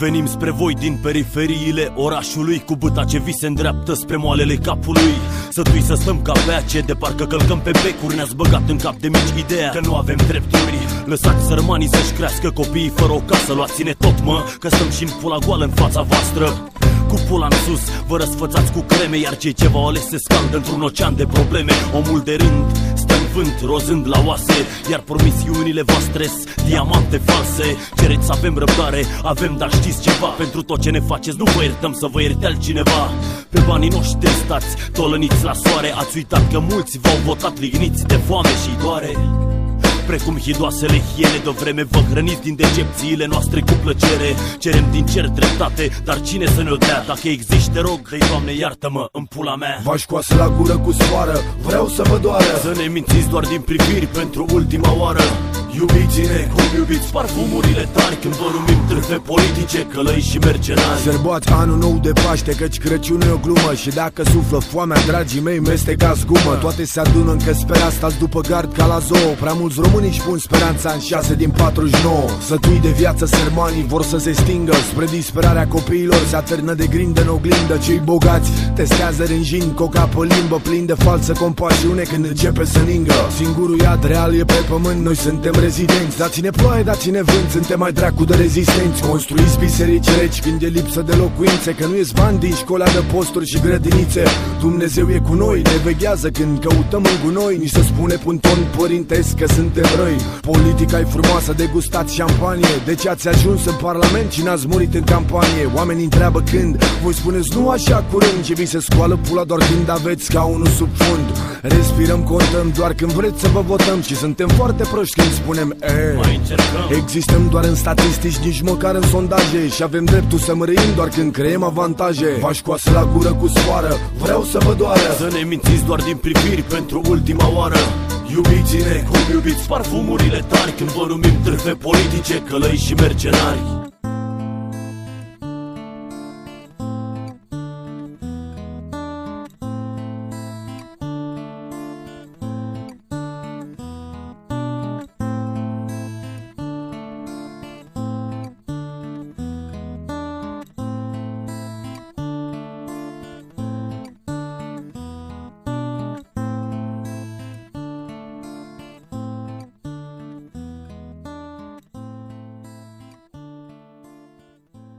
Venim spre voi din periferiile orașului, cu băta ce vi se îndreaptă spre moalele capului. Sătui să stăm ca pe ace, de parcă călcăm pe becuri. Ne-ați băgat în cap de mici ideea că nu avem drepturi. Lăsați sărmanii să-și crească copiii fără o casă. Luați-ne tot, mă, că stăm și în pula goală în fața voastră. Cu pula în sus, vă răsfățați cu creme, iar cei ce v-au ales se scaldă într-un ocean de probleme. Omul de rând stă în vânt, rozând la oase, iar promisiunile voastre diamante false. Cereți să avem răbdare, avem, dar știți ceva? Pentru tot ce ne faceți nu vă iertăm, să vă ierte altcineva. Pe banii noștri stați, tolăniți la soare. Ați uitat că mulți v-au votat ligniți de foame și doare. Precum hidoasele hiene, de-o vreme vă hrăniți din decepțiile noastre cu plăcere. Cerem din cer dreptate, dar cine să ne-o dea? Dacă există, te rog, dă-i Doamne, iartă-mă în pula mea. V-aș coasă la gură cu sfoară, vreau să vă doară. Să ne mințiți doar din priviri pentru ultima oară. Iubiți-ne cum iubiți parfumurile tari, când vă numim târfe politice, călăi și mercenari. Sărbați anul nou de Paște, căci Crăciunul e o glumă. Și dacă suflă foamea, dragii mei, mestecați gumă. Toate se adună încă spera, stați după gard ca la zoo. Prea mulți români își pun speranța în 6 din 49. Sătui de viață sărmanii vor să se stingă, spre disperarea copiilor se atârnă de grindă în oglindă. Cei bogați testează rânjind cu o capă limbă, plin de falsă compasiune când începe să ningă. Singurul iad real e pe pământ, noi suntem rezidenți. Dați-ne ploaie, dați-ne vânt, suntem mai dracu de rezistenți. Construiți biserici reci când e lipsă de locuințe, că nu ies bani din școala de posturi și grădinițe. Dumnezeu e cu noi, ne veghează când căutăm în gunoi. Ni se spune pe un ton părintesc că suntem răi. Politica e frumoasă, degustați șampanie. De ce ați ajuns în parlament și n-ați murit în campanie? Oamenii întreabă când, voi spuneți nu așa curând. Și vi se scoală pula doar când aveți scaunul sub fund. Respirăm, contăm doar când vreți să vă votăm. Și suntem foarte proști când spunem mai încercăm. Existăm doar în statistici, nici măcar în sondaje. Și avem dreptul să mărâim doar când creăm avantaje. V-aș coasă la gură cu sfoară, vreau să vă doară. Să ne mințiți doar din priviri pentru ultima oară. Iubiți-ne cum iubiți parfumurile tari, când vă numim târfe politice, călăi și mercenari.